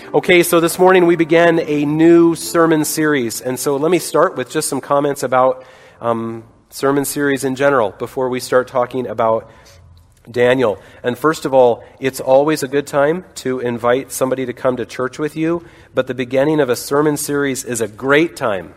Okay, so this morning we began a new sermon series, and so let me start with just some comments about sermon series in general before we start talking about Daniel. And first of all, it's always a good time to invite somebody to come to church with you, but the beginning of a sermon series is a great time.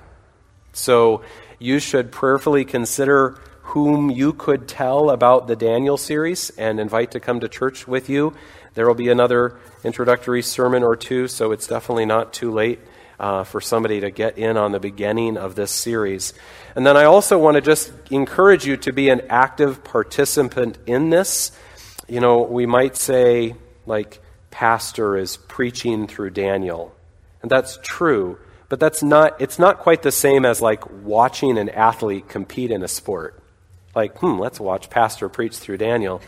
So you should prayerfully consider whom you could tell about the Daniel series and invite to come to church with you. There will be another introductory sermon or two, so it's definitely not too late for somebody to get in on the beginning of this series. And then I also want to just encourage you to be an active participant in this. You know, we might say, like, pastor is preaching through Daniel. And that's true, but it's not quite the same as, like, watching an athlete compete in a sport. Like, let's watch pastor preach through Daniel.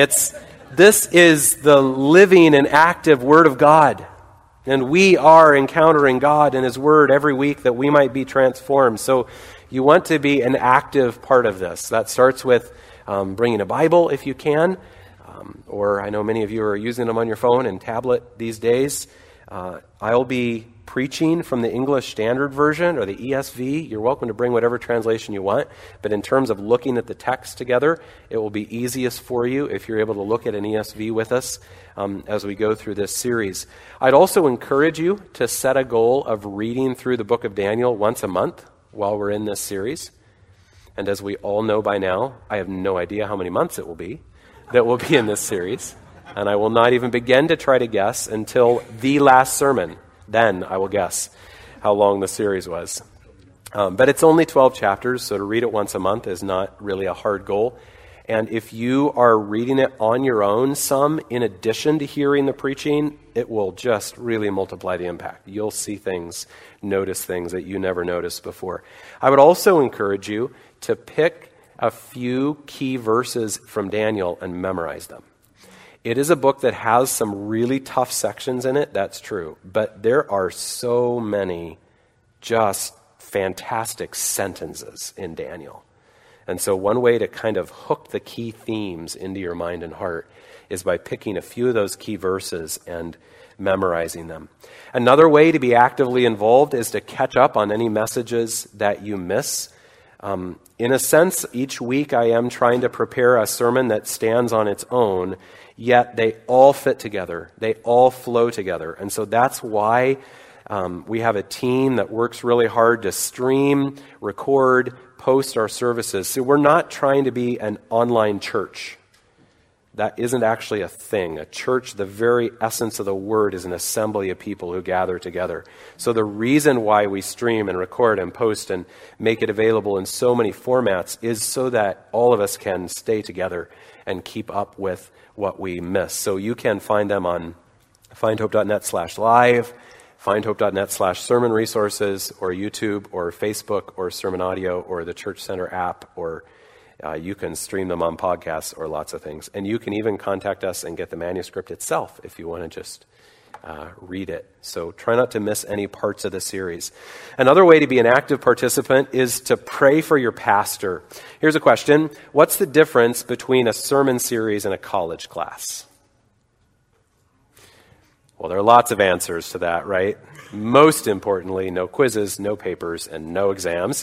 This is the living and active Word of God. And we are encountering God and His Word every week that we might be transformed. So you want to be an active part of this. That starts with bringing a Bible if you can. Or I know many of you are using them on your phone and tablet these days. I'll be preaching from the English Standard Version or the ESV. You're welcome to bring whatever translation you want, but in terms of looking at the text together, it will be easiest for you if you're able to look at an ESV with us as we go through this series. I'd also encourage you to set a goal of reading through the book of Daniel once a month while we're in this series. And as we all know by now, I have no idea how many months it will be that will be in this series. And I will not even begin to try to guess until the last sermon. Then I will guess how long the series was. But it's only 12 chapters, so to read it once a month is not really a hard goal. And if you are reading it on your own some, in addition to hearing the preaching, it will just really multiply the impact. You'll see things, notice things that you never noticed before. I would also encourage you to pick a few key verses from Daniel and memorize them. It is a book that has some really tough sections in it, that's true. But there are so many just fantastic sentences in Daniel. And so one way to kind of hook the key themes into your mind and heart is by picking a few of those key verses and memorizing them. Another way to be actively involved is to catch up on any messages that you miss. In a sense, each week I am trying to prepare a sermon that stands on its own, yet they all fit together. They all flow together. And so that's why we have a team that works really hard to stream, record, post our services. So we're not trying to be an online church. That isn't actually a thing. A church, the very essence of the word, is an assembly of people who gather together. So the reason why we stream and record and post and make it available in so many formats is so that all of us can stay together and keep up with what we miss. So you can find them on findhope.net/live, findhope.net/sermon resources, or YouTube, or Facebook, or Sermon Audio, or the Church Center app, or you can stream them on podcasts or lots of things. And you can even contact us and get the manuscript itself if you want to just read it. So try not to miss any parts of the series. Another way to be an active participant is to pray for your pastor. Here's a question. What's the difference between a sermon series and a college class? Well, there are lots of answers to that, right? Most importantly, no quizzes, no papers, and no exams.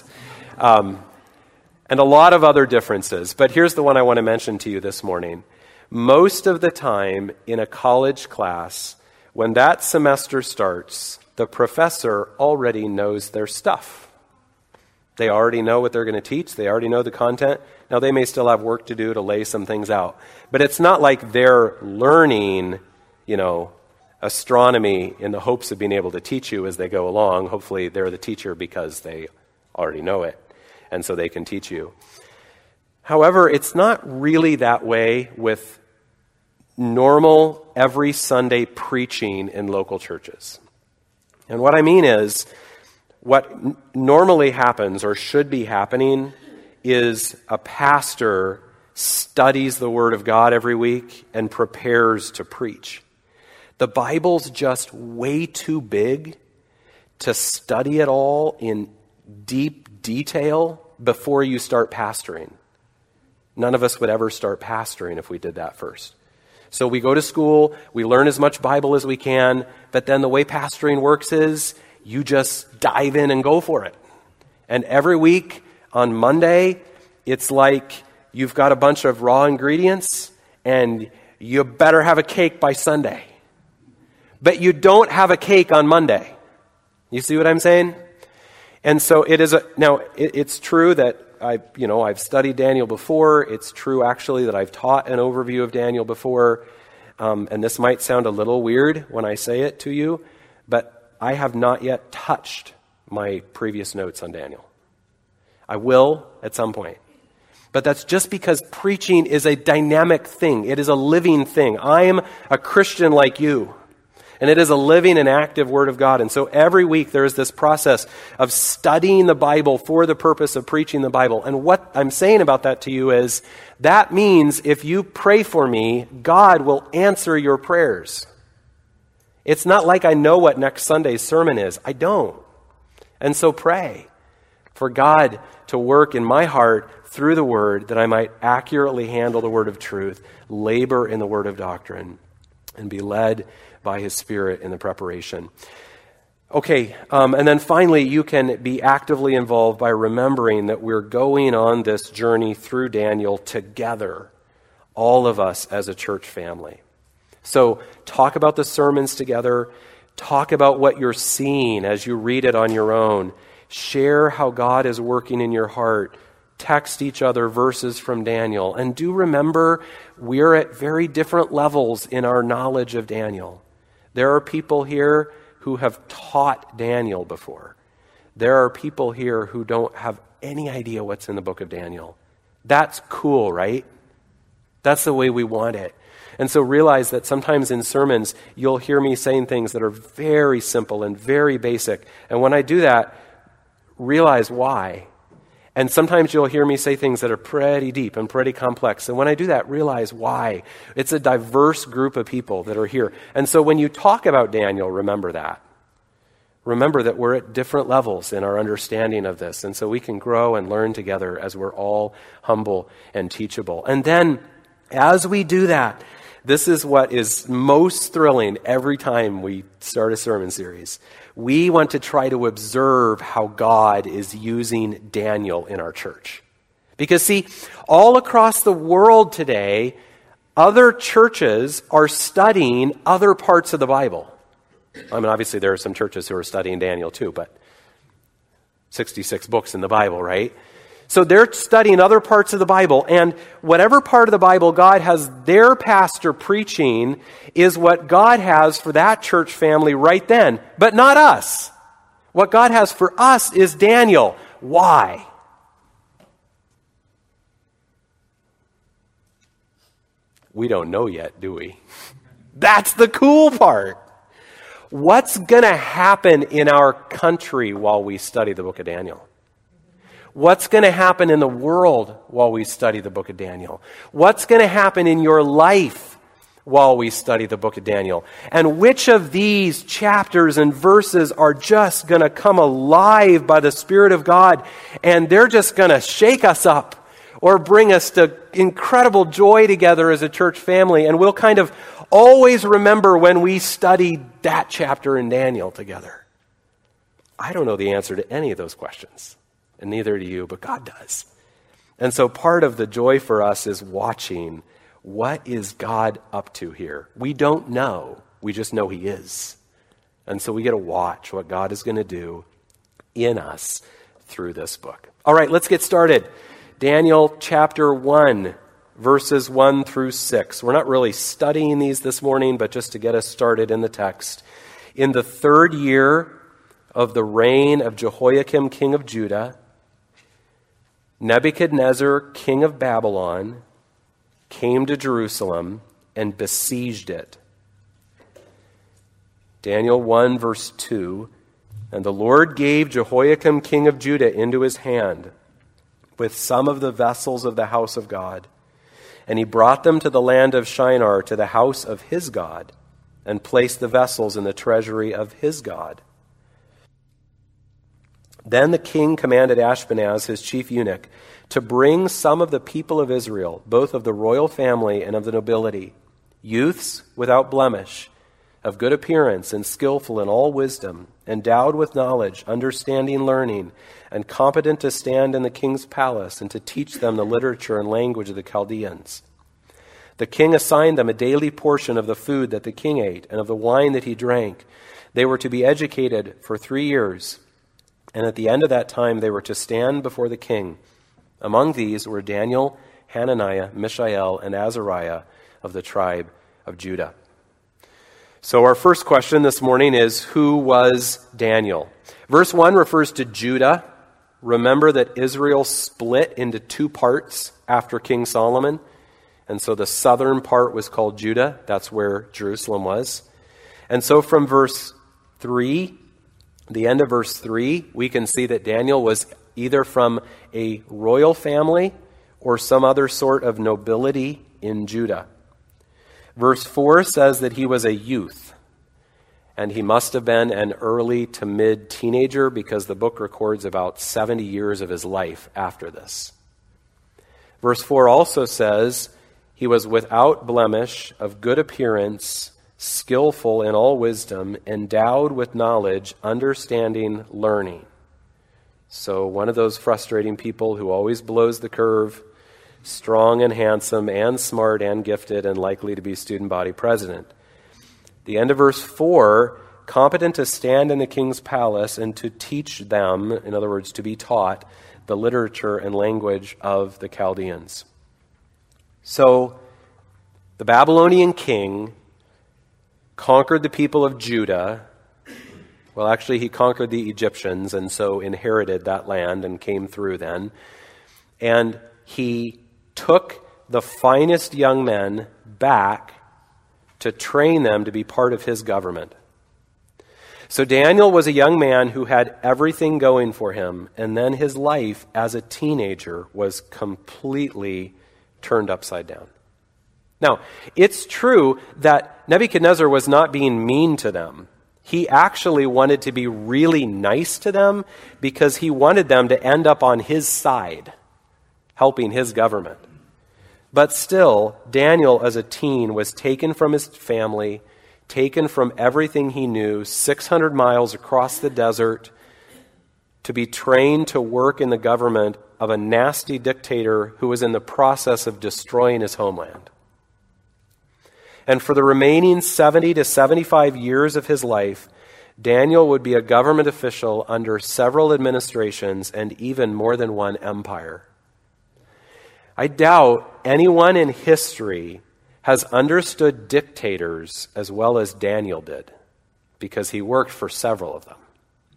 And a lot of other differences. But here's the one I want to mention to you this morning. Most of the time in a college class, when that semester starts, the professor already knows their stuff. They already know what they're going to teach. They already know the content. Now, they may still have work to do to lay some things out. But it's not like they're learning, astronomy in the hopes of being able to teach you as they go along. Hopefully, they're the teacher because they already know it. And so they can teach you. However, it's not really that way with normal, every Sunday preaching in local churches. And what I mean is, what normally happens or should be happening is a pastor studies the Word of God every week and prepares to preach. The Bible's just way too big to study it all in deep detail before you start pastoring. None of us would ever start pastoring if we did that first. So we go to school, we learn as much Bible as we can, but then the way pastoring works is you just dive in and go for it. And every week on Monday, it's like you've got a bunch of raw ingredients and you better have a cake by Sunday. But you don't have a cake on Monday. You see what I'm saying? And so it's true that I've studied Daniel before. It's true actually that I've taught an overview of Daniel before. And this might sound a little weird when I say it to you, but I have not yet touched my previous notes on Daniel. I will at some point. But that's just because preaching is a dynamic thing. It is a living thing. I am a Christian like you. And it is a living and active Word of God. And so every week there is this process of studying the Bible for the purpose of preaching the Bible. And what I'm saying about that to you is that means if you pray for me, God will answer your prayers. It's not like I know what next Sunday's sermon is. I don't. And so pray for God to work in my heart through the Word that I might accurately handle the Word of truth, labor in the Word of doctrine, and be led by His Spirit in the preparation. Okay, and then finally, you can be actively involved by remembering that we're going on this journey through Daniel together, all of us as a church family. So talk about the sermons together. Talk about what you're seeing as you read it on your own. Share how God is working in your heart. Text each other verses from Daniel. And do remember, we're at very different levels in our knowledge of Daniel. There are people here who have taught Daniel before. There are people here who don't have any idea what's in the book of Daniel. That's cool, right? That's the way we want it. And so realize that sometimes in sermons, you'll hear me saying things that are very simple and very basic. And when I do that, realize why. And sometimes you'll hear me say things that are pretty deep and pretty complex. And when I do that, realize why. It's a diverse group of people that are here. And so when you talk about Daniel, remember that. Remember that we're at different levels in our understanding of this. And so we can grow and learn together as we're all humble and teachable. And then as we do that, this is what is most thrilling every time we start a sermon series. We want to try to observe how God is using Daniel in our church. Because see, all across the world today, other churches are studying other parts of the Bible. I mean, obviously there are some churches who are studying Daniel too, but 66 books in the Bible, right? So they're studying other parts of the Bible, and whatever part of the Bible God has their pastor preaching is what God has for that church family right then, but not us. What God has for us is Daniel. Why? We don't know yet, do we? That's the cool part. What's going to happen in our country while we study the book of Daniel? What's going to happen in the world while we study the book of Daniel? What's going to happen in your life while we study the book of Daniel? And which of these chapters and verses are just going to come alive by the Spirit of God, and they're just going to shake us up or bring us to incredible joy together as a church family, and we'll kind of always remember when we studied that chapter in Daniel together? I don't know the answer to any of those questions. And neither do you, but God does. And so part of the joy for us is watching, what is God up to here? We don't know. We just know He is. And so we get to watch what God is going to do in us through this book. All right, let's get started. Daniel chapter 1, verses 1 through 6. We're not really studying these this morning, but just to get us started in the text. In the 3rd year of the reign of Jehoiakim, king of Judah, Nebuchadnezzar, king of Babylon, came to Jerusalem and besieged it. Daniel 1, verse 2, and the Lord gave Jehoiakim, king of Judah, into his hand with some of the vessels of the house of God. And he brought them to the land of Shinar, to the house of his God, and placed the vessels in the treasury of his God. Then the king commanded Ashpenaz, his chief eunuch, to bring some of the people of Israel, both of the royal family and of the nobility, youths without blemish, of good appearance and skillful in all wisdom, endowed with knowledge, understanding, learning, and competent to stand in the king's palace and to teach them the literature and language of the Chaldeans. The king assigned them a daily portion of the food that the king ate and of the wine that he drank. They were to be educated for 3 years, and at the end of that time they were to stand before the king. Among these were Daniel, Hananiah, Mishael, and Azariah of the tribe of Judah. So our first question this morning is, who was Daniel? Verse 1 refers to Judah. Remember that Israel split into 2 parts after King Solomon. And so the southern part was called Judah. That's where Jerusalem was. And so from verse 3, the end of verse 3, we can see that Daniel was either from a royal family or some other sort of nobility in Judah. Verse 4 says that he was a youth, and he must have been an early to mid teenager because the book records about 70 years of his life after this. Verse 4 also says he was without blemish, of good appearance, skillful in all wisdom, endowed with knowledge, understanding, learning. So one of those frustrating people who always blows the curve, strong and handsome and smart and gifted and likely to be student body president. The end of verse 4, competent to stand in the king's palace and to teach them, in other words, to be taught, the literature and language of the Chaldeans. So the Babylonian king conquered the people of Judah. Well, actually, he conquered the Egyptians and so inherited that land and came through then. And he took the finest young men back to train them to be part of his government. So Daniel was a young man who had everything going for him, and then his life as a teenager was completely turned upside down. Now, it's true that Nebuchadnezzar was not being mean to them. He actually wanted to be really nice to them because he wanted them to end up on his side, helping his government. But still, Daniel as a teen was taken from his family, taken from everything he knew, 600 miles across the desert, to be trained to work in the government of a nasty dictator who was in the process of destroying his homeland. And for the remaining 70 to 75 years of his life, Daniel would be a government official under several administrations and even more than one empire. I doubt anyone in history has understood dictators as well as Daniel did, because he worked for several of them.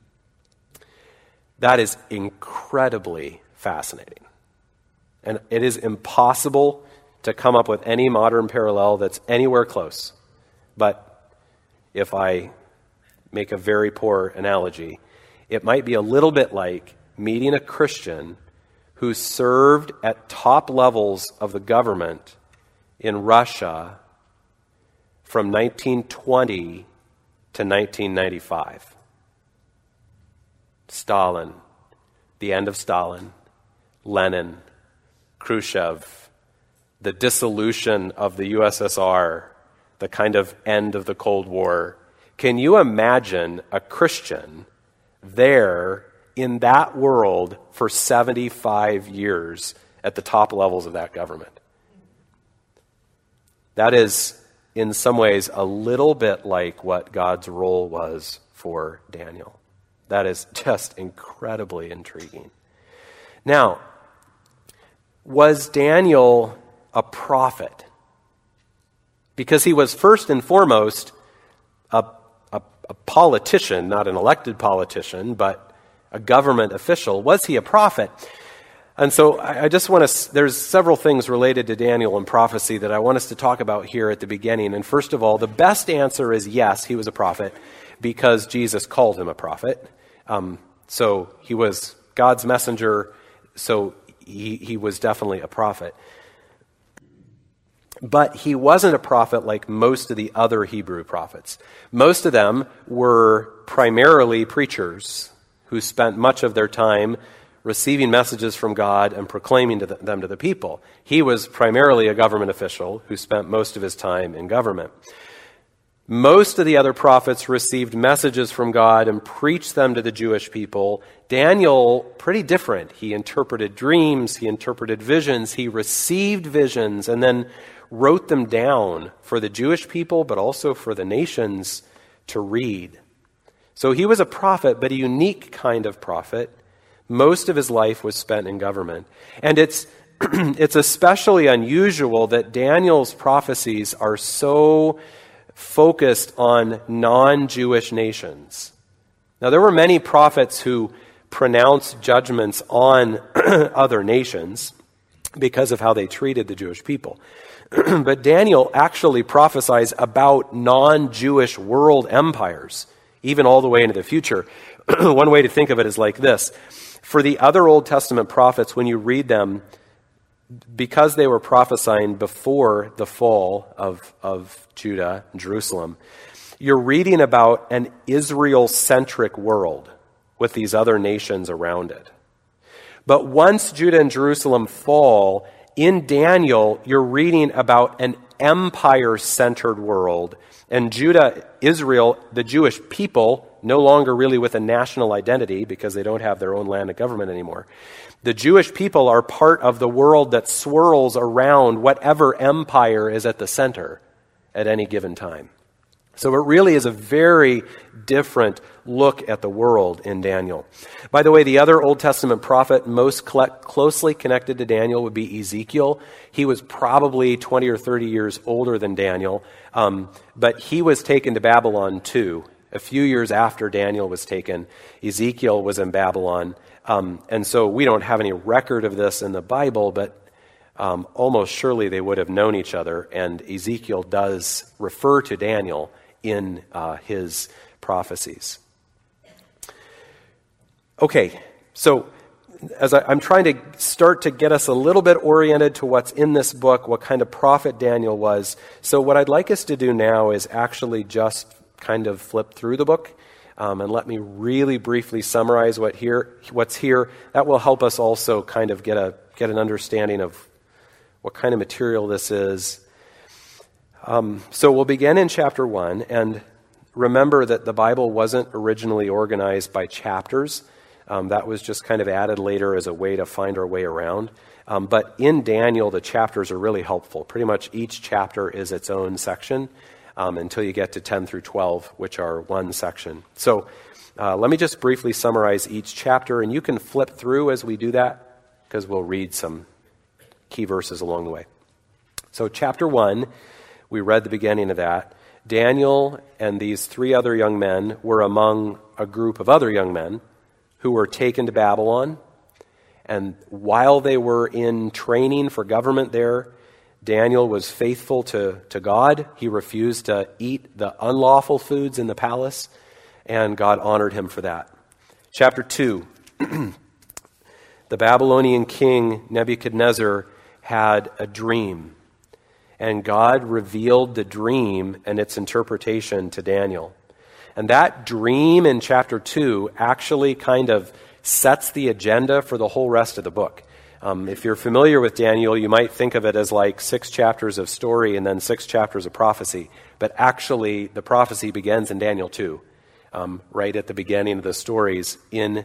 That is incredibly fascinating. And it is impossible to come up with any modern parallel that's anywhere close. But if I make a very poor analogy, it might be a little bit like meeting a Christian who served at top levels of the government in Russia from 1920 to 1995. Stalin, the end of Stalin, Lenin, Khrushchev, the dissolution of the USSR, the kind of end of the Cold War. Can you imagine a Christian there in that world for 75 years at the top levels of that government? That is, in some ways, a little bit like what God's role was for Daniel. That is just incredibly intriguing. Now, was Daniel a prophet? Because he was first and foremost a politician, not an elected politician, but a government official. Was he a prophet? And so I just want to, there's several things related to Daniel and prophecy that I want us to talk about here at the beginning. And first of all, the best answer is yes, he was a prophet, because Jesus called him a prophet. So he was God's messenger, so he was definitely a prophet. But he wasn't a prophet like most of the other Hebrew prophets. Most of them were primarily preachers who spent much of their time receiving messages from God and proclaiming them to the people. He was primarily a government official who spent most of his time in government. Most of the other prophets received messages from God and preached them to the Jewish people. Daniel, pretty different. He interpreted dreams, he interpreted visions, he received visions and then wrote them down for the Jewish people, but also for the nations to read. So he was a prophet, but a unique kind of prophet. Most of his life was spent in government. And it's especially unusual that Daniel's prophecies are so focused on non-Jewish nations. Now, there were many prophets who pronounced judgments on other nations because of how they treated the Jewish people. But Daniel actually prophesies about non-Jewish world empires, even all the way into the future. One way to think of it is like this. For the other Old Testament prophets, when you read them, because they were prophesying before the fall of Judah and Jerusalem, you're reading about an Israel-centric world with these other nations around it. But once Judah and Jerusalem fall, in Daniel, you're reading about an empire-centered world. And Judah, Israel, the Jewish people, no longer really with a national identity because they don't have their own land and government anymore. The Jewish people are part of the world that swirls around whatever empire is at the center at any given time. So it really is a very different look at the world in Daniel. By the way, the other Old Testament prophet most closely connected to Daniel would be Ezekiel. He was probably 20 or 30 years older than Daniel, but he was taken to Babylon too. A few years after Daniel was taken, Ezekiel was in Babylon. And so we don't have any record of this in the Bible, but almost surely they would have known each other. And Ezekiel does refer to Daniel in his prophecies. Okay, so as I'm trying to start to get us a little bit oriented to what's in this book, what kind of prophet Daniel was. So what I'd like us to do now is actually just kind of flip through the book and let me really briefly summarize what's here. That will help us also kind of get an understanding of what kind of material this is. So we'll begin in chapter 1, and remember that the Bible wasn't originally organized by chapters. That was just kind of added later as a way to find our way around. But in Daniel, the chapters are really helpful. Pretty much each chapter is its own section until you get to 10 through 12, which are one section. So let me just briefly summarize each chapter, and you can flip through as we do that, because we'll read some key verses along the way. So chapter 1, we read the beginning of that. Daniel and these 3 other young men were among a group of other young men who were taken to Babylon. And while they were in training for government there, Daniel was faithful to God. He refused to eat the unlawful foods in the palace, and God honored him for that. Chapter 2, the Babylonian king Nebuchadnezzar had a dream, and God revealed the dream and its interpretation to Daniel. And that dream in chapter 2 actually kind of sets the agenda for the whole rest of the book. If you're familiar with Daniel, you might think of it as like 6 chapters of story and then 6 chapters of prophecy. But actually, the prophecy begins in Daniel 2, right at the beginning of the stories through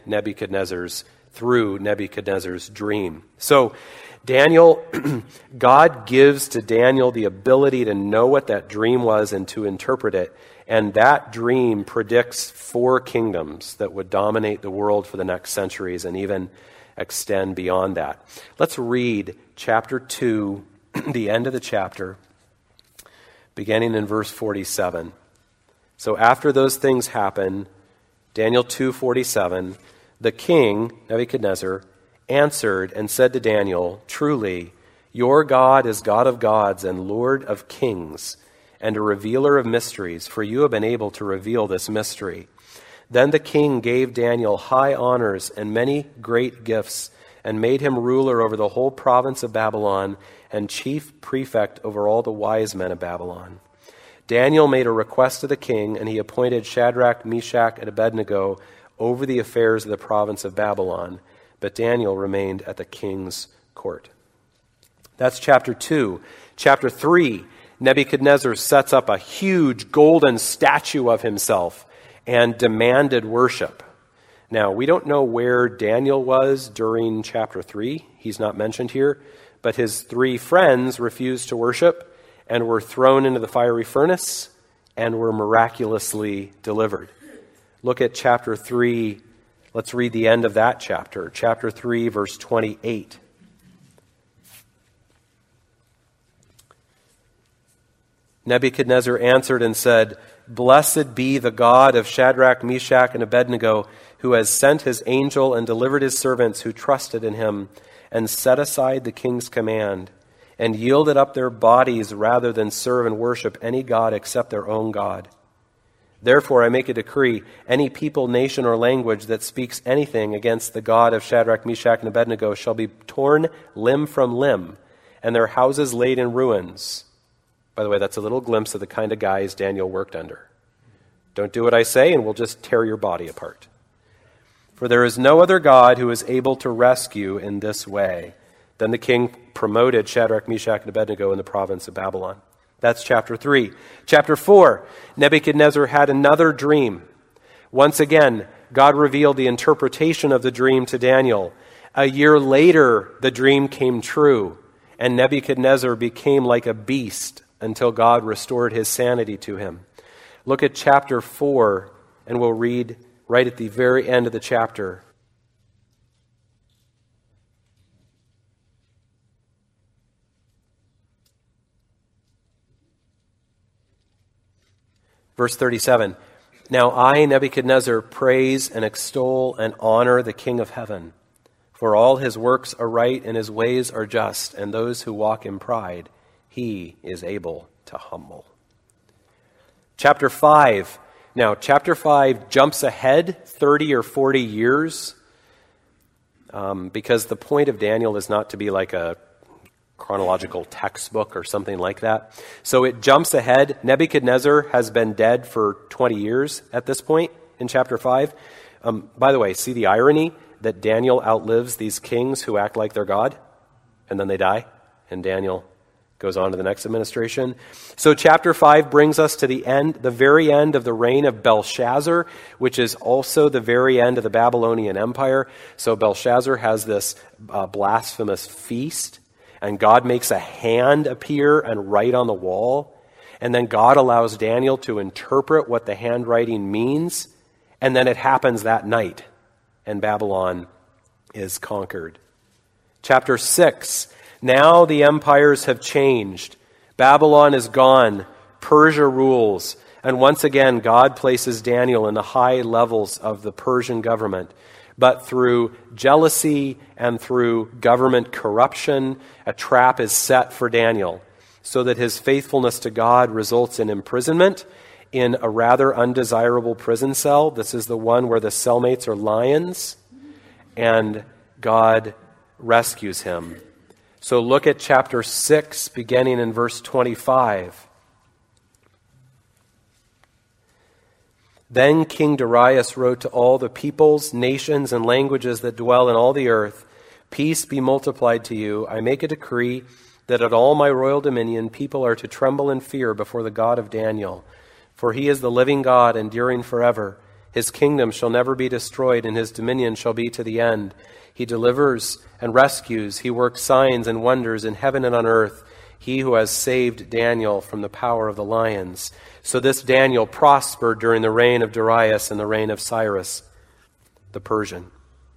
Nebuchadnezzar's dream. So Daniel, God gives to Daniel the ability to know what that dream was and to interpret it. And that dream predicts 4 kingdoms that would dominate the world for the next centuries and even extend beyond that. Let's read chapter 2, the end of the chapter, beginning in verse 47. So after those things happen, Daniel 2:47, the king, Nebuchadnezzar, answered and said to Daniel, "Truly, your God is God of gods and Lord of kings, and a revealer of mysteries, for you have been able to reveal this mystery." Then the king gave Daniel high honors and many great gifts, and made him ruler over the whole province of Babylon, and chief prefect over all the wise men of Babylon. Daniel made a request to the king, and he appointed Shadrach, Meshach, and Abednego over the affairs of the province of Babylon. but Daniel remained at the king's court. That's chapter 2. Chapter 3, Nebuchadnezzar sets up a huge golden statue of himself and demanded worship. Now, we don't know where Daniel was during chapter 3. He's not mentioned here. But his 3 friends refused to worship and were thrown into the fiery furnace and were miraculously delivered. Look at chapter 3. Let's read the end of that chapter. Chapter 3, verse 28. Nebuchadnezzar answered and said, "Blessed be the God of Shadrach, Meshach, and Abednego, who has sent his angel and delivered his servants who trusted in him, and set aside the king's command, and yielded up their bodies rather than serve and worship any god except their own God. Therefore I make a decree, any people, nation, or language that speaks anything against the God of Shadrach, Meshach, and Abednego shall be torn limb from limb, and their houses laid in ruins." By the way, that's a little glimpse of the kind of guys Daniel worked under. Don't do what I say, and we'll just tear your body apart. "For there is no other God who is able to rescue in this way." Then the king promoted Shadrach, Meshach, and Abednego in the province of Babylon. That's chapter 3. Chapter 4, Nebuchadnezzar had another dream. Once again, God revealed the interpretation of the dream to Daniel. A year later, the dream came true, and Nebuchadnezzar became like a beast until God restored his sanity to him. Look at chapter 4, and we'll read right at the very end of the chapter. Verse 37, "Now I, Nebuchadnezzar, praise and extol and honor the King of heaven, for all his works are right and his ways are just, and those who walk in pride he is able to humble." Chapter 5. Now, chapter 5 jumps ahead 30 or 40 years because the point of Daniel is not to be like a chronological textbook or something like that. So it jumps ahead. Nebuchadnezzar has been dead for 20 years at this point in chapter 5. By the way, see the irony that Daniel outlives these kings who act like they're God, and then they die, and Daniel goes on to the next administration. So chapter 5 brings us to the end, the very end of the reign of Belshazzar, which is also the very end of the Babylonian Empire. So Belshazzar has this blasphemous feast, and God makes a hand appear and write on the wall. And then God allows Daniel to interpret what the handwriting means. And then it happens that night, and Babylon is conquered. Chapter 6. Now the empires have changed. Babylon is gone. Persia rules. And once again, God places Daniel in the high levels of the Persian government. But through jealousy and through government corruption, a trap is set for Daniel so that his faithfulness to God results in imprisonment in a rather undesirable prison cell. This is the one where the cellmates are lions, and God rescues him. So look at chapter 6, beginning in verse 25. Then King Darius wrote to all the peoples, nations, and languages that dwell in all the earth, "Peace be multiplied to you. I make a decree that at all my royal dominion people are to tremble in fear before the God of Daniel. For he is the living God, enduring forever. His kingdom shall never be destroyed, and his dominion shall be to the end. He delivers and rescues. He works signs and wonders in heaven and on earth. He who has saved Daniel from the power of the lions." So this Daniel prospered during the reign of Darius and the reign of Cyrus the Persian.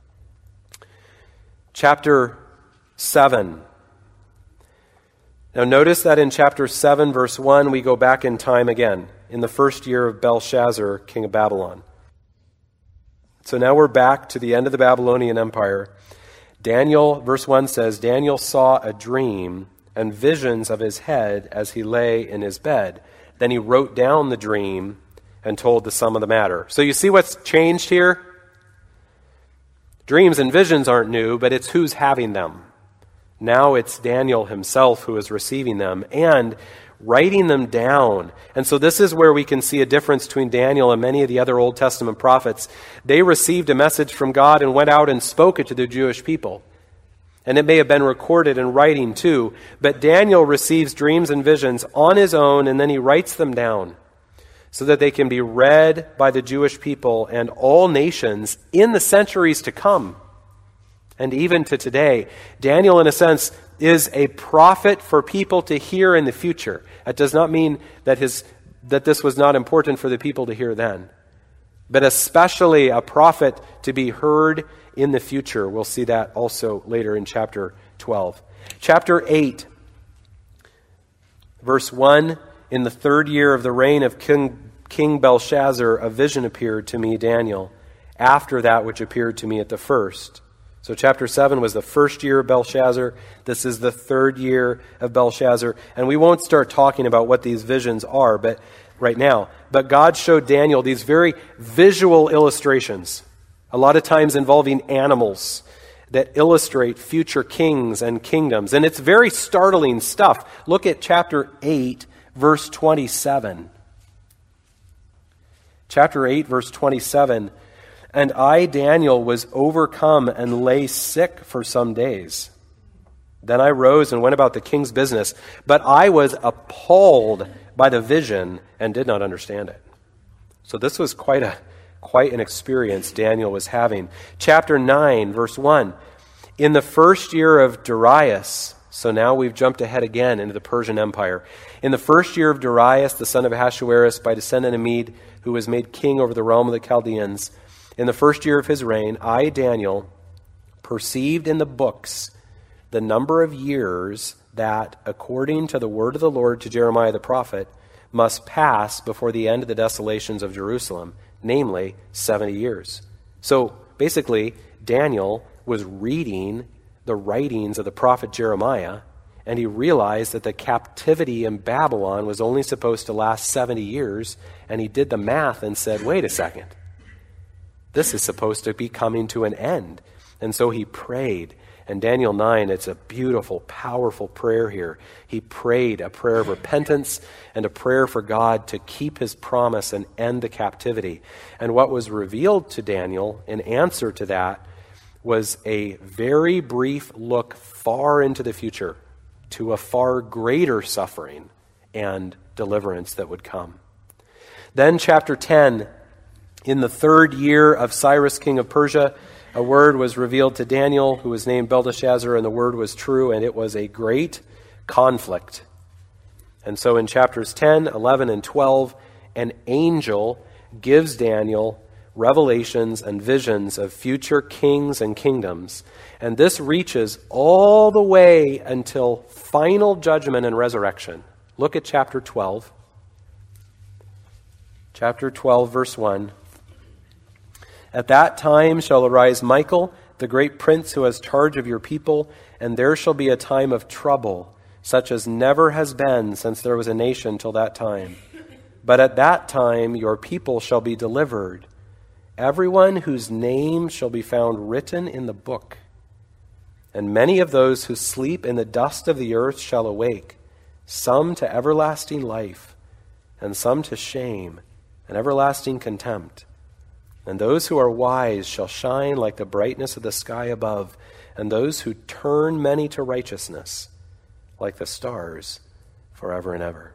Chapter 7. Now notice that in chapter 7, verse 1, we go back in time again, in the first year of Belshazzar, king of Babylon. So now we're back to the end of the Babylonian Empire. Daniel, verse 1 says, Daniel saw a dream and visions of his head as he lay in his bed. Then he wrote down the dream and told the sum of the matter. So you see what's changed here? Dreams and visions aren't new, but it's who's having them. Now it's Daniel himself who is receiving them. And writing them down. And so this is where we can see a difference between Daniel and many of the other Old Testament prophets. They received a message from God and went out and spoke it to the Jewish people. And it may have been recorded in writing too, but Daniel receives dreams and visions on his own, and then he writes them down so that they can be read by the Jewish people and all nations in the centuries to come. And even to today, Daniel, in a sense, is a prophet for people to hear in the future. That does not mean that this was not important for the people to hear then, but especially a prophet to be heard in the future. We'll see that also later in chapter 12. Chapter 8, verse 1, in the 3rd year of the reign of King Belshazzar, a vision appeared to me, Daniel, after that which appeared to me at the first. So chapter 7 was the 1st year of Belshazzar. This is the 3rd year of Belshazzar. And we won't start talking about what these visions are right now. But God showed Daniel these very visual illustrations, a lot of times involving animals that illustrate future kings and kingdoms. And it's very startling stuff. Look at chapter 8, verse 27. Chapter 8, verse 27. And I, Daniel, was overcome and lay sick for some days. Then I rose and went about the king's business, but I was appalled by the vision and did not understand it. So this was quite an experience Daniel was having. Chapter 9, verse 1. In the 1st year of Darius, so now we've jumped ahead again into the Persian Empire. In the 1st year of Darius, the son of Ahasuerus, by descendant of Mede, who was made king over the realm of the Chaldeans, in the 1st year of his reign, I, Daniel, perceived in the books the number of years that, according to the word of the Lord to Jeremiah the prophet, must pass before the end of the desolations of Jerusalem, namely 70 years. So basically, Daniel was reading the writings of the prophet Jeremiah, and he realized that the captivity in Babylon was only supposed to last 70 years, and he did the math and said, wait a second. This is supposed to be coming to an end. And so he prayed. And Daniel 9, it's a beautiful, powerful prayer here. He prayed a prayer of repentance and a prayer for God to keep his promise and end the captivity. And what was revealed to Daniel in answer to that was a very brief look far into the future to a far greater suffering and deliverance that would come. Then chapter 10, in the 3rd year of Cyrus, king of Persia, a word was revealed to Daniel, who was named Belteshazzar, and the word was true, and it was a great conflict. And so in chapters 10, 11, and 12, an angel gives Daniel revelations and visions of future kings and kingdoms. And this reaches all the way until final judgment and resurrection. Look at chapter 12. Chapter 12, verse 1. At that time shall arise Michael, the great prince who has charge of your people, and there shall be a time of trouble, such as never has been since there was a nation till that time. But at that time your people shall be delivered, everyone whose name shall be found written in the book. And many of those who sleep in the dust of the earth shall awake, some to everlasting life, and some to shame and everlasting contempt. And those who are wise shall shine like the brightness of the sky above, and those who turn many to righteousness like the stars forever and ever.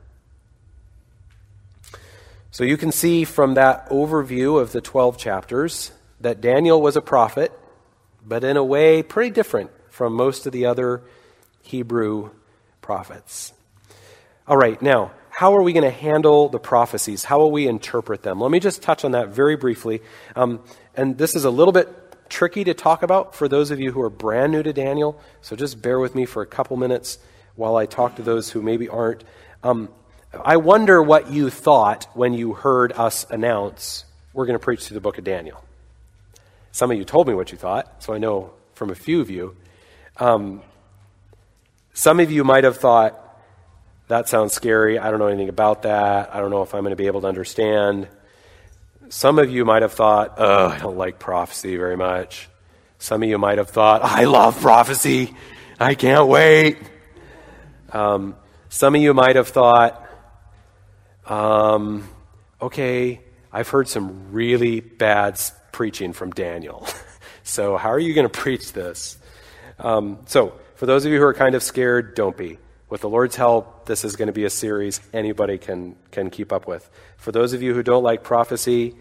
So you can see from that overview of the 12 chapters that Daniel was a prophet, but in a way pretty different from most of the other Hebrew prophets. All right, now, how are we going to handle the prophecies? How will we interpret them? Let me just touch on that very briefly. And this is a little bit tricky to talk about for those of you who are brand new to Daniel, so just bear with me for a couple minutes while I talk to those who maybe aren't. I wonder what you thought when you heard us announce we're going to preach through the book of Daniel. Some of you told me what you thought, so I know from a few of you. Some of you might have thought, that sounds scary. I don't know anything about that. I don't know if I'm going to be able to understand. Some of you might have thought, I don't like prophecy very much. Some of you might have thought, I love prophecy. I can't wait. Some Some of you might have thought, okay, I've heard some really bad preaching from Daniel. So how are you going to preach this? So for those of you who are kind of scared, don't be. With the Lord's help, this is going to be a series anybody can keep up with. For those of you who don't like prophecy,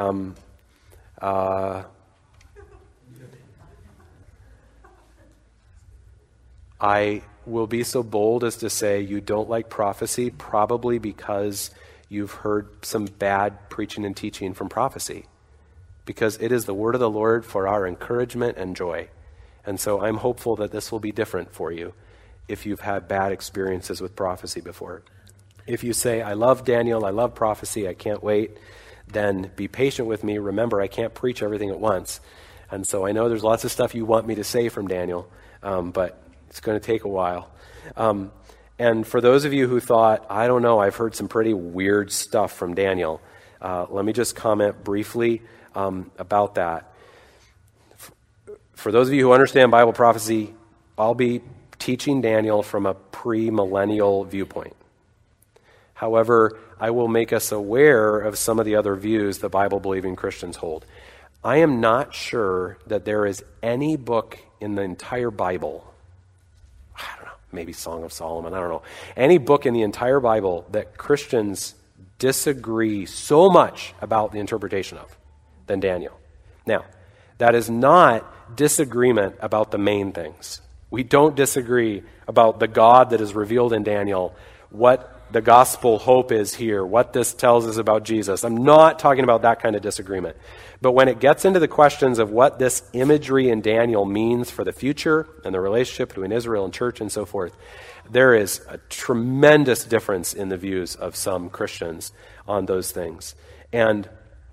I will be so bold as to say you don't like prophecy probably because you've heard some bad preaching and teaching from prophecy. Because it is the word of the Lord for our encouragement and joy. And so I'm hopeful that this will be different for you if you've had bad experiences with prophecy before. If you say, I love Daniel, I love prophecy, I can't wait, then be patient with me. Remember, I can't preach everything at once. And so I know there's lots of stuff you want me to say from Daniel, but it's going to take a while. And for those of you who thought, I don't know, I've heard some pretty weird stuff from Daniel, let me just comment briefly about that. For those of you who understand Bible prophecy, I'll be teaching Daniel from a premillennial viewpoint. However, I will make us aware of some of the other views the Bible-believing Christians hold. I am not sure that there is any book in the entire Bible, I don't know, maybe Song of Solomon, I don't know, any book in the entire Bible that Christians disagree so much about the interpretation of than Daniel. Now, that is not disagreement about the main things. We don't disagree about the God that is revealed in Daniel, what the gospel hope is here, what this tells us about Jesus. I'm not talking about that kind of disagreement. But when it gets into the questions of what this imagery in Daniel means for the future and the relationship between Israel and church and so forth, there is a tremendous difference in the views of some Christians on those things. And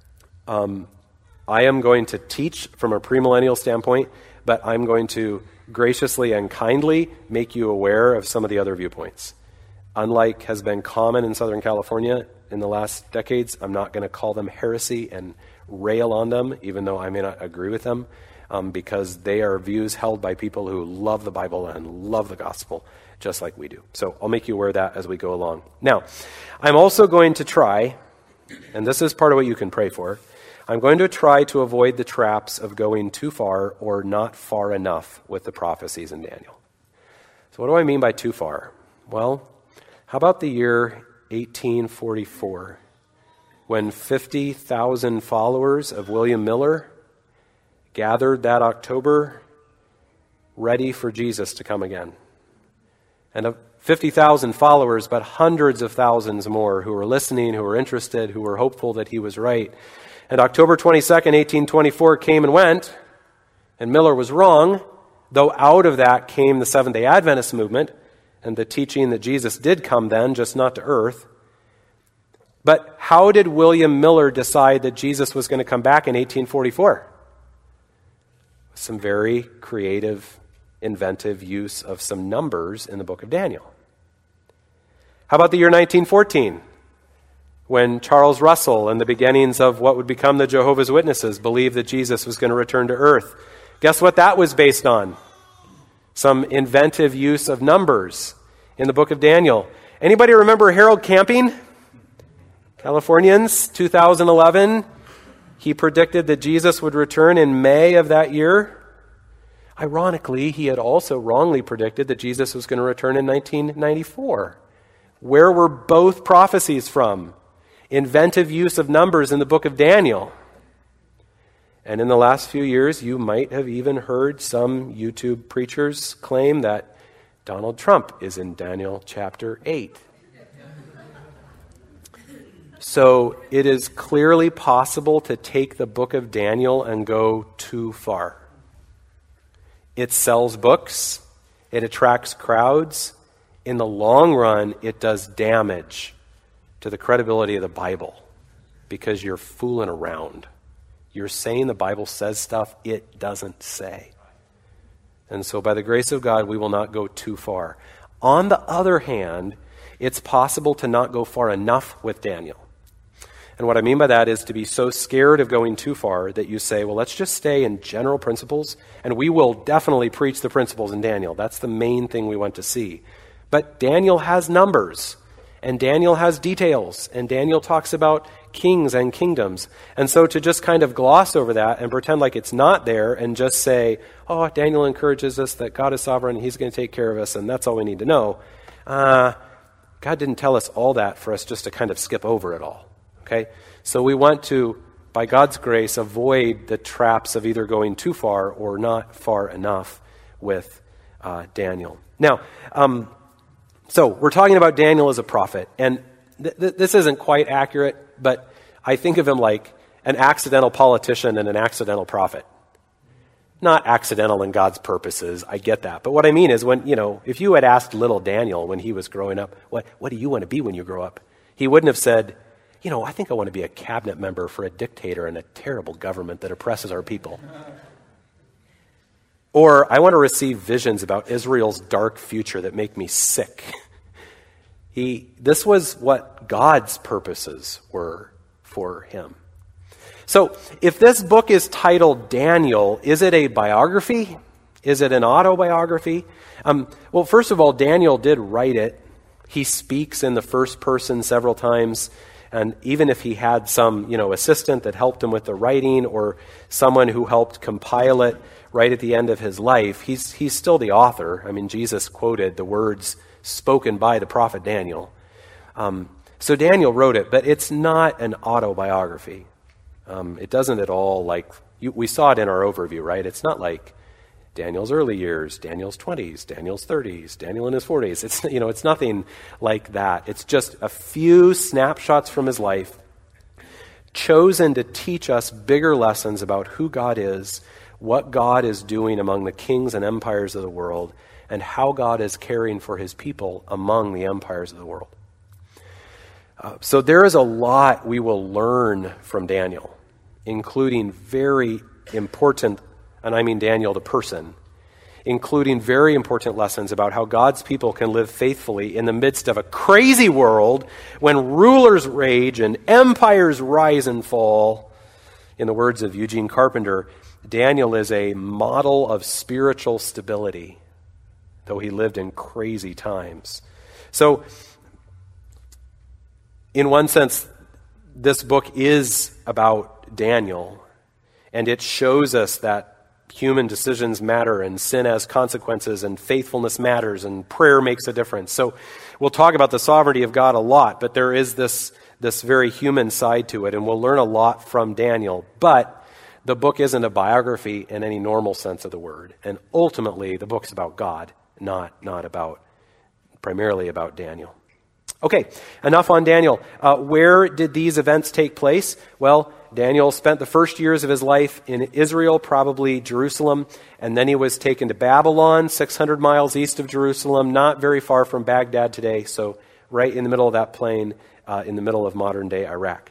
I am going to teach from a premillennial standpoint, but I'm going to graciously and kindly make you aware of some of the other viewpoints. Unlike has been common in Southern California in the last decades, I'm not going to call them heresy and rail on them, even though I may not agree with them, because they are views held by people who love the Bible and love the gospel, just like we do. So I'll make you aware of that as we go along. Now, I'm also going to try, and this is part of what you can pray for, I'm going to try to avoid the traps of going too far or not far enough with the prophecies in Daniel. So what do I mean by too far? Well, how about the year 1844, when 50,000 followers of William Miller gathered that October ready for Jesus to come again? And 50,000 followers, but hundreds of thousands more who were listening, who were interested, who were hopeful that he was right. And October 22nd, 1824 came and went, and Miller was wrong, though out of that came the Seventh-day Adventist movement and the teaching that Jesus did come then, just not to earth. But how did William Miller decide that Jesus was going to come back in 1844? Some very creative, inventive use of some numbers in the book of Daniel. How about the year 1914? When Charles Russell and the beginnings of what would become the Jehovah's Witnesses believed that Jesus was going to return to earth. Guess what that was based on? Some inventive use of numbers in the book of Daniel. Anybody remember Harold Camping? Californians, 2011. He predicted that Jesus would return in May of that year. Ironically, he had also wrongly predicted that Jesus was going to return in 1994. Where were both prophecies from? Inventive use of numbers in the book of Daniel. And in the last few years, you might have even heard some YouTube preachers claim that Donald Trump is in Daniel chapter 8. So it is clearly possible to take the book of Daniel and go too far. It sells books. It attracts crowds. In the long run, it does damage to the credibility of the Bible because you're fooling around. You're saying the Bible says stuff it doesn't say. And so by the grace of God, we will not go too far. On the other hand, it's possible to not go far enough with Daniel. And what I mean by that is to be so scared of going too far that you say, well, let's just stay in general principles, and we will definitely preach the principles in Daniel. That's the main thing we want to see. But Daniel has numbers, and Daniel has details, and Daniel talks about kings and kingdoms. And so to just kind of gloss over that and pretend like it's not there and just say, oh, Daniel encourages us that God is sovereign, he's going to take care of us, and that's all we need to know. God didn't tell us all that for us just to kind of skip over it all. Okay? So we want to, by God's grace, avoid the traps of either going too far or not far enough with Daniel. Now, so we're talking about Daniel as a prophet, and this isn't quite accurate, but I think of him like an accidental politician and an accidental prophet. Not accidental in God's purposes, I get that. But what I mean is when, if you had asked little Daniel when he was growing up, what do you want to be when you grow up? He wouldn't have said, I think I want to be a cabinet member for a dictator and a terrible government that oppresses our people. Or I want to receive visions about Israel's dark future that make me sick. This was what God's purposes were for him. So if this book is titled Daniel, is it a biography? Is it an autobiography? Well, first of all, Daniel did write it. He speaks in the first person several times. And even if he had some, assistant that helped him with the writing or someone who helped compile it right at the end of his life, he's still the author. I mean, Jesus quoted the words spoken by the prophet Daniel. So Daniel wrote it, but it's not an autobiography. It doesn't at all we saw it in our overview, right? It's not like Daniel's early years, Daniel's 20s, Daniel's 30s, Daniel in his 40s. It's nothing like that. It's just a few snapshots from his life chosen to teach us bigger lessons about who God is, what God is doing among the kings and empires of the world, and how God is caring for his people among the empires of the world. So there is a lot we will learn from Daniel, including very important, and I mean Daniel the person, including very important lessons about how God's people can live faithfully in the midst of a crazy world when rulers rage and empires rise and fall. In the words of Eugene Carpenter, Daniel is a model of spiritual stability, though he lived in crazy times. So, in one sense, this book is about Daniel, and it shows us that human decisions matter, and sin has consequences, and faithfulness matters, and prayer makes a difference. So we'll talk about the sovereignty of God a lot, but there is this very human side to it, and we'll learn a lot from Daniel. But the book isn't a biography in any normal sense of the word, and ultimately the book's about God, not primarily about Daniel. Okay, enough on Daniel. Where did these events take place? Well, Daniel spent the first years of his life in Israel, probably Jerusalem, and then he was taken to Babylon, 600 miles east of Jerusalem, not very far from Baghdad today, so right in the middle of that plain, in the middle of modern-day Iraq.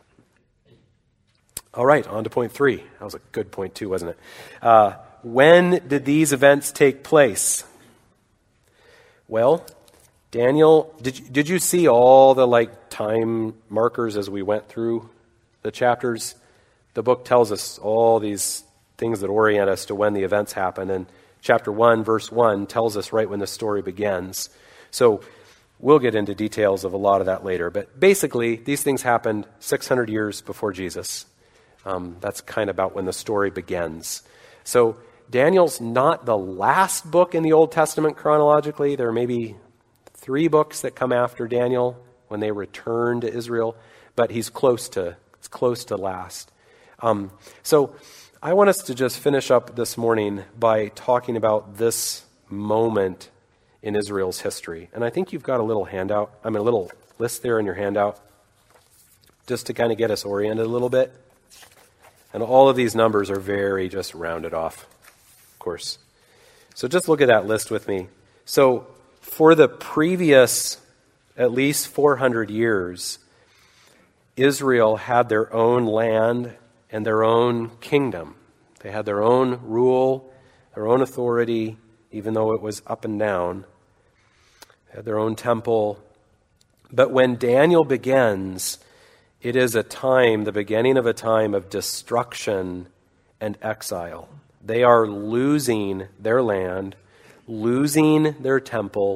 All right, on to point 3. That was a good point, too, wasn't it? When did these events take place? Well, Daniel, did you see all the time markers as we went through the chapters? The book tells us all these things that orient us to when the events happen. And chapter 1, verse 1 tells us right when the story begins. So we'll get into details of a lot of that later. But basically, these things happened 600 years before Jesus. That's kind of about when the story begins. So Daniel's not the last book in the Old Testament chronologically. There are maybe 3 books that come after Daniel when they return to Israel, but it's close to last. So I want us to just finish up this morning by talking about this moment in Israel's history. And I think you've got a little handout, a little list there in your handout, just to kind of get us oriented a little bit. And all of these numbers are very just rounded off, of course. So just look at that list with me. So for the previous at least 400 years, Israel had their own land and their own kingdom. They had their own rule, their own authority, even though it was up and down. They had their own temple. But when Daniel begins, it is the beginning of a time of destruction and exile. They are losing their land, losing their temple,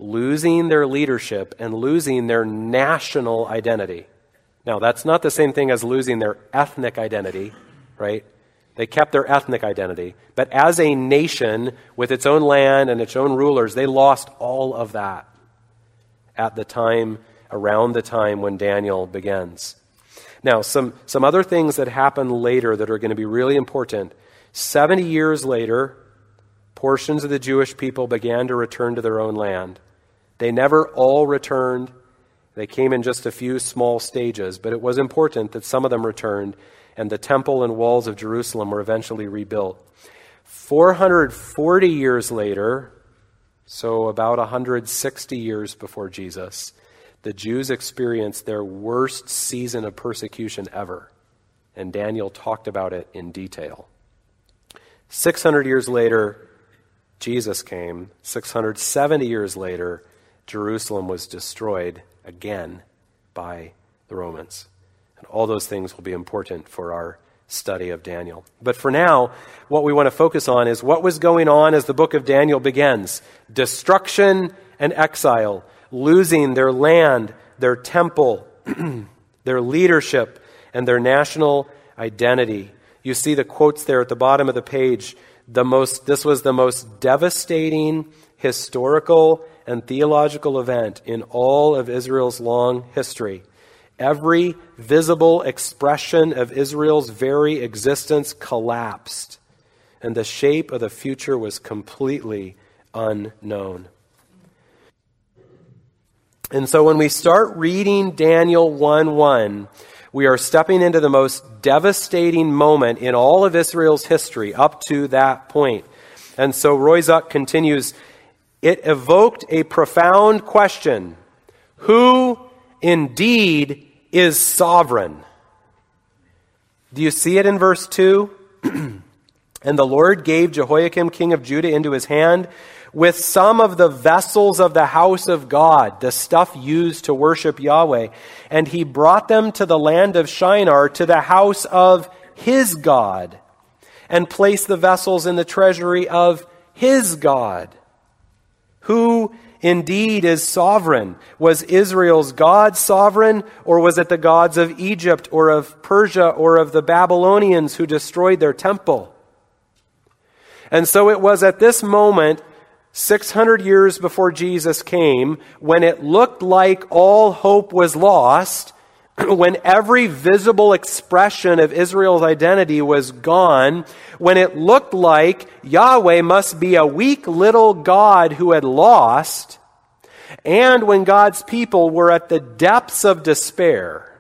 losing their leadership and losing their national identity. Now, that's not the same thing as losing their ethnic identity, right? They kept their ethnic identity. But as a nation with its own land and its own rulers, they lost all of that at the time, around the time when Daniel begins. Now, some other things that happen later that are going to be really important. 70 years later, portions of the Jewish people began to return to their own land. They never all returned. They came in just a few small stages, but it was important that some of them returned, and the temple and walls of Jerusalem were eventually rebuilt. 440 years later, so about 160 years before Jesus, the Jews experienced their worst season of persecution ever, and Daniel talked about it in detail. 600 years later, Jesus came. 670 years later, Jerusalem was destroyed again by the Romans. And all those things will be important for our study of Daniel. But for now, what we want to focus on is what was going on as the book of Daniel begins. Destruction and exile, losing their land, their temple, their leadership, and their national identity. You see the quotes there at the bottom of the page. This was the most devastating historical and theological event in all of Israel's long history. Every visible expression of Israel's very existence collapsed, and the shape of the future was completely unknown. And so when we start reading Daniel 1:1, we are stepping into the most devastating moment in all of Israel's history up to that point. And so Roy Zuck continues, it evoked a profound question. Who indeed is sovereign? Do you see it in verse 2? And the Lord gave Jehoiakim, king of Judah, into his hand with some of the vessels of the house of God, the stuff used to worship Yahweh. And he brought them to the land of Shinar, to the house of his God, and placed the vessels in the treasury of his God. Who indeed is sovereign? Was Israel's God sovereign, or was it the gods of Egypt or of Persia or of the Babylonians who destroyed their temple? And so it was at this moment, 600 years before Jesus came, when it looked like all hope was lost, when every visible expression of Israel's identity was gone, when it looked like Yahweh must be a weak little God who had lost, and when God's people were at the depths of despair,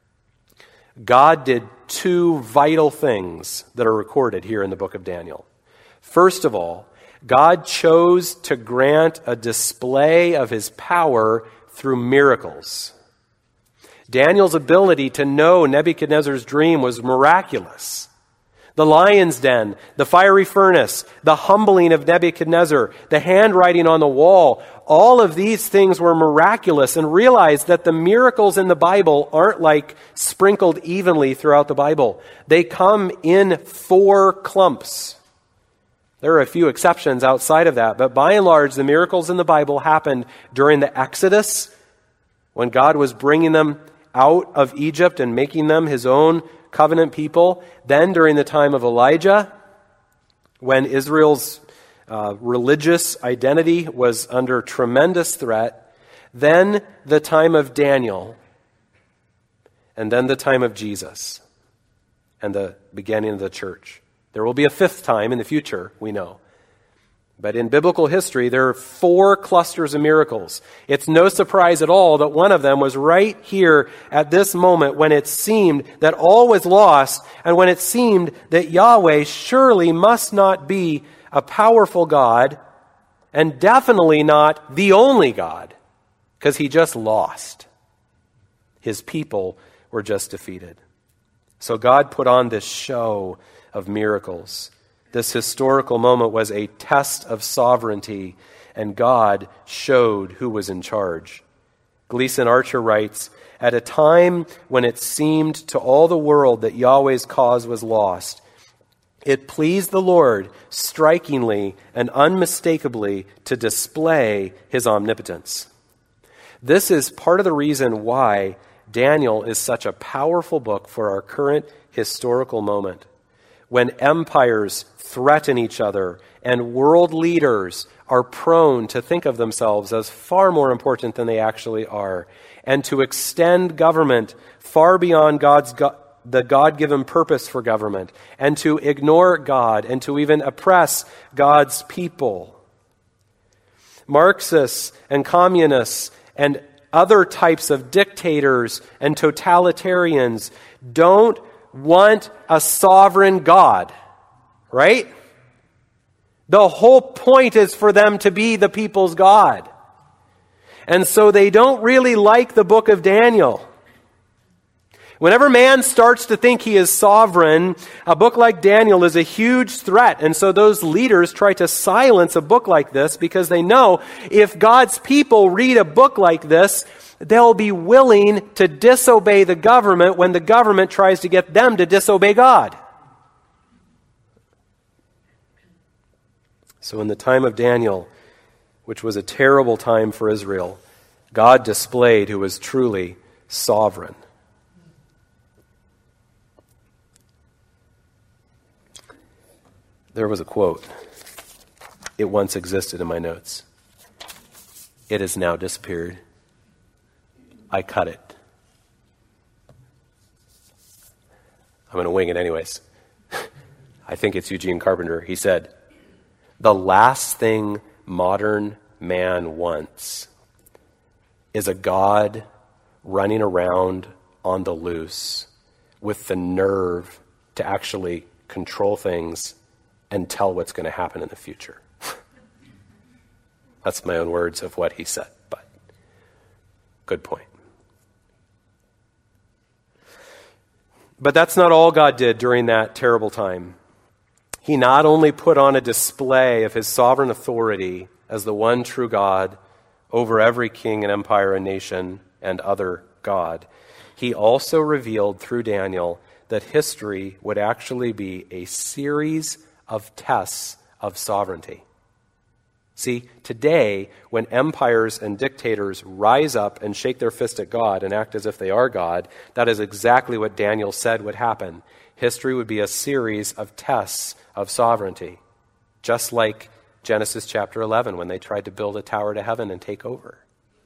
God did two vital things that are recorded here in the book of Daniel. First of all, God chose to grant a display of his power through miracles. Daniel's ability to know Nebuchadnezzar's dream was miraculous. The lion's den, the fiery furnace, the humbling of Nebuchadnezzar, the handwriting on the wall, all of these things were miraculous. And realize that the miracles in the Bible aren't like sprinkled evenly throughout the Bible. They come in 4 clumps. There are a few exceptions outside of that, but by and large, the miracles in the Bible happened during the Exodus, when God was bringing them out of Egypt and making them his own covenant people. Then during the time of Elijah, when Israel's religious identity was under tremendous threat. Then the time of Daniel, and then the time of Jesus, and the beginning of the church. There will be a 5th time in the future, we know. But in biblical history, there are 4 clusters of miracles. It's no surprise at all that one of them was right here at this moment when it seemed that all was lost, and when it seemed that Yahweh surely must not be a powerful God, and definitely not the only God, because he just lost. His people were just defeated. So God put on this show of miracles. This historical moment was a test of sovereignty, and God showed who was in charge. Gleason Archer writes, "At a time when it seemed to all the world that Yahweh's cause was lost, It pleased the Lord strikingly and unmistakably to display his omnipotence. This is part of the reason why Daniel is such a powerful book for our current historical moment. When empires threaten each other and world leaders are prone to think of themselves as far more important than they actually are, and to extend government far beyond the God-given purpose for government, and to ignore God, and to even oppress God's people. Marxists and communists and other types of dictators and totalitarians don't want a sovereign God, right? The whole point is for them to be the people's God. And so they don't really like the book of Daniel. Whenever man starts to think he is sovereign, a book like Daniel is a huge threat. And so those leaders try to silence a book like this because they know if God's people read a book like this, they'll be willing to disobey the government when the government tries to get them to disobey God. So in the time of Daniel, which was a terrible time for Israel, God displayed who was truly sovereign. There was a quote. It once existed in my notes. It has now disappeared. I cut it. I'm going to wing it anyways. I think it's Eugene Carpenter. He said, "The last thing modern man wants is a God running around on the loose with the nerve to actually control things and tell what's going to happen in the future." That's my own words of what he said, but good point. But that's not all God did during that terrible time. He not only put on a display of his sovereign authority as the one true God over every king and empire and nation and other god, he also revealed through Daniel that history would actually be a series of tests of sovereignty. See, today, when empires and dictators rise up and shake their fist at God and act as if they are God, that is exactly what Daniel said would happen. History would be a series of tests of sovereignty, just like Genesis chapter 11 when they tried to build a tower to heaven and take over.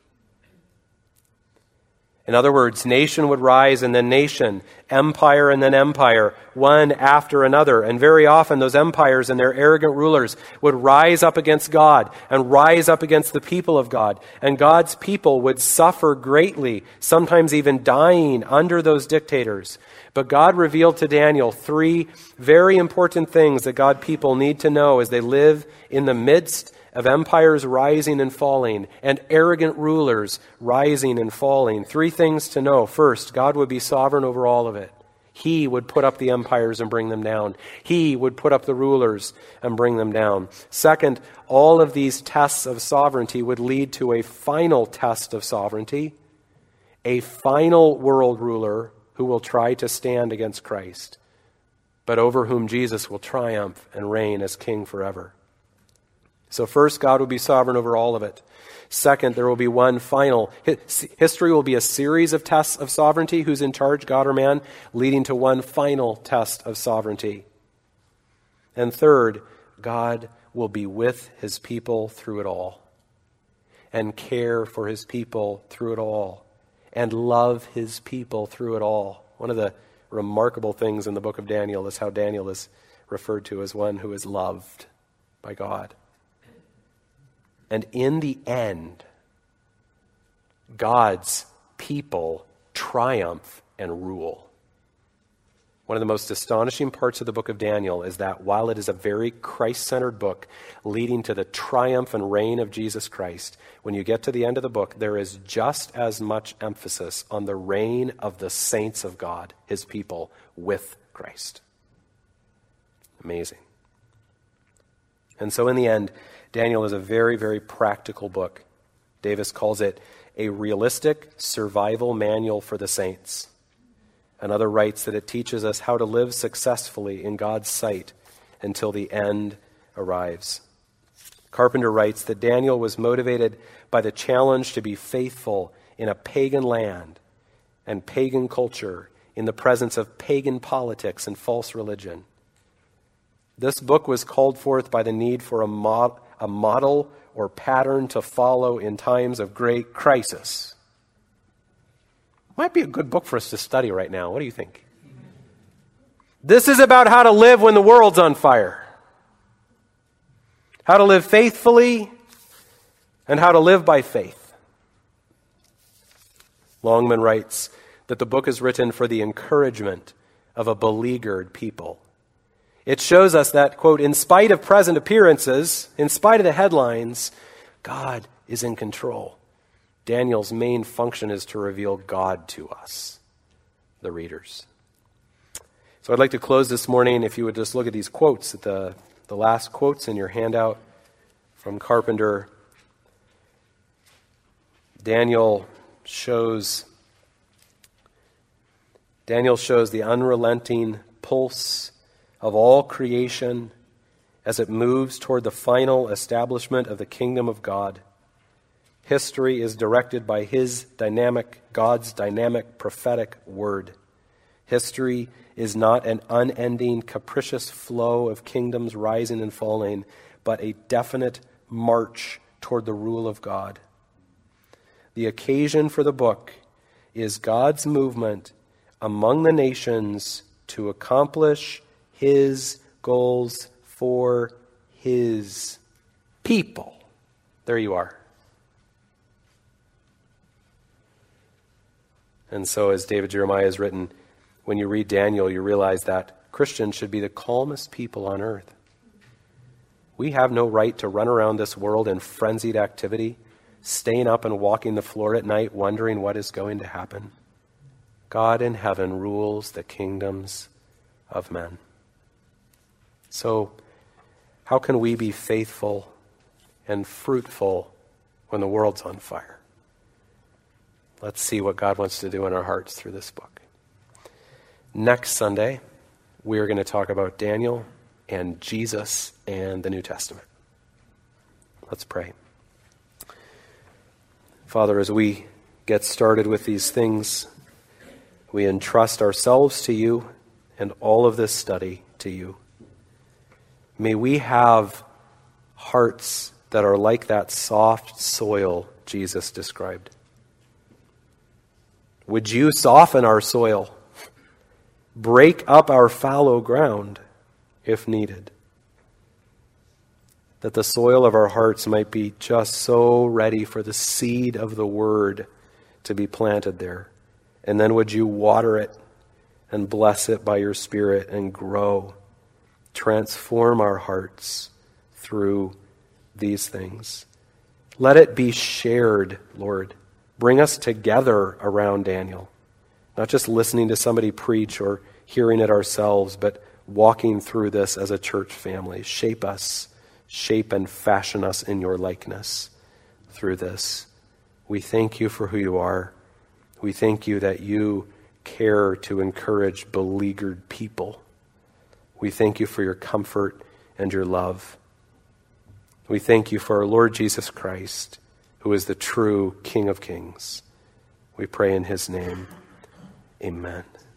In other words, nation would rise and then nation, empire and then empire, one after another. And very often those empires and their arrogant rulers would rise up against God and rise up against the people of God. And God's people would suffer greatly, sometimes even dying under those dictators. But God revealed to Daniel 3 very important things that God's people need to know as they live in the midst of empires rising and falling and arrogant rulers rising and falling. 3 things to know. First, God would be sovereign over all of it. He would put up the empires and bring them down. He would put up the rulers and bring them down. Second, all of these tests of sovereignty would lead to a final test of sovereignty, a final world ruler who will try to stand against Christ, but over whom Jesus will triumph and reign as king forever. So first, God will be sovereign over all of it. Second, there will be one final. History will be a series of tests of sovereignty. Who's in charge, God or man? Leading to one final test of sovereignty. And third, God will be with his people through it all, and care for his people through it all, and love his people through it all. One of the remarkable things in the book of Daniel is how Daniel is referred to as one who is loved by God. And in the end, God's people triumph and rule. One of the most astonishing parts of the book of Daniel is that while it is a very Christ-centered book leading to the triumph and reign of Jesus Christ, when you get to the end of the book, there is just as much emphasis on the reign of the saints of God, his people, with Christ. Amazing. And so in the end, Daniel is a very, very practical book. Davis calls it a realistic survival manual for the saints. Another writes that it teaches us how to live successfully in God's sight until the end arrives. Carpenter writes that Daniel was motivated by the challenge to be faithful in a pagan land and pagan culture in the presence of pagan politics and false religion. This book was called forth by the need for a model or pattern to follow in times of great crisis. Might be a good book for us to study right now. What do you think? This is about how to live when the world's on fire. How to live faithfully and how to live by faith. Longman writes that the book is written for the encouragement of a beleaguered people. It shows us that, quote, in spite of present appearances, in spite of the headlines, God is in control. Daniel's main function is to reveal God to us, the readers. So I'd like to close this morning, if you would just look at these quotes, at the last quotes in your handout from Carpenter. Daniel shows the unrelenting pulse of all creation as it moves toward the final establishment of the kingdom of God. History is directed by God's dynamic prophetic word. History is not an unending, capricious flow of kingdoms rising and falling, but a definite march toward the rule of God. The occasion for the book is God's movement among the nations to accomplish His goals for His people. There you are. And so, as David Jeremiah has written, when you read Daniel, you realize that Christians should be the calmest people on earth. We have no right to run around this world in frenzied activity, staying up and walking the floor at night, wondering what is going to happen. God in heaven rules the kingdoms of men. So, how can we be faithful and fruitful when the world's on fire? Let's see what God wants to do in our hearts through this book. Next Sunday, we are going to talk about Daniel and Jesus and the New Testament. Let's pray. Father, as we get started with these things, we entrust ourselves to you and all of this study to you. May we have hearts that are like that soft soil Jesus described. Would you soften our soil? Break up our fallow ground if needed. That the soil of our hearts might be just so ready for the seed of the word to be planted there. And then would you water it and bless it by your Spirit and grow, transform our hearts through these things. Let it be shared, Lord. Bring us together around Daniel. Not just listening to somebody preach or hearing it ourselves, but walking through this as a church family. Shape us, shape and fashion us in your likeness through this. We thank you for who you are. We thank you that you care to encourage beleaguered people. We thank you for your comfort and your love. We thank you for our Lord Jesus Christ, who is the true King of Kings. We pray in his name. Amen.